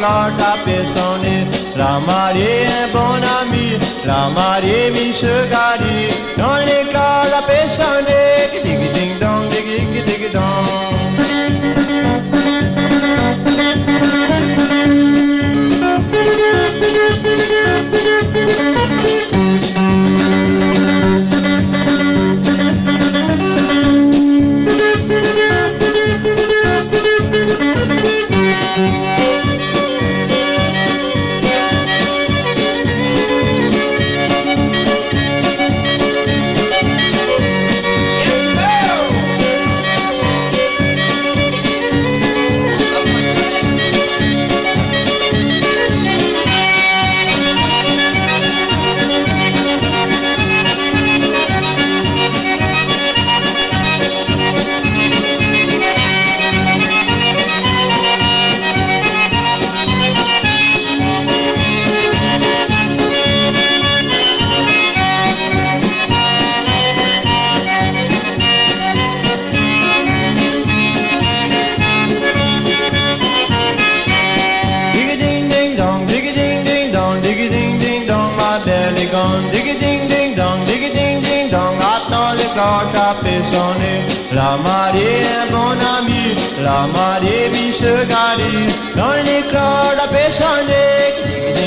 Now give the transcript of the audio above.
l'écart taper son nez. La mariée, un bon ami, la mariée, Michel Gadi, dans l'écart taper son nez. Diggy ding dong, diggy diggy dong. Taper son nez. La mariée, un bon ami, la mariée, Michel Gadi, dans l'éclat taper son nez.